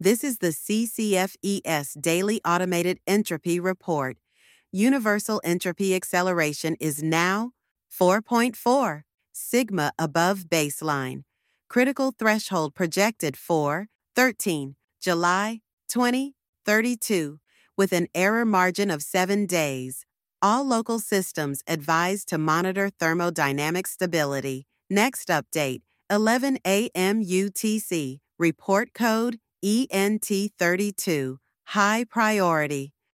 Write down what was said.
This is the CCFES Daily Automated Entropy Report. Universal entropy acceleration is now 4.4, sigma above baseline. Critical threshold projected for 13, July 2032, with an error margin of 7 days. All local systems advised to monitor thermodynamic stability. Next update, 11 a.m. UTC, report code ENT32, high priority.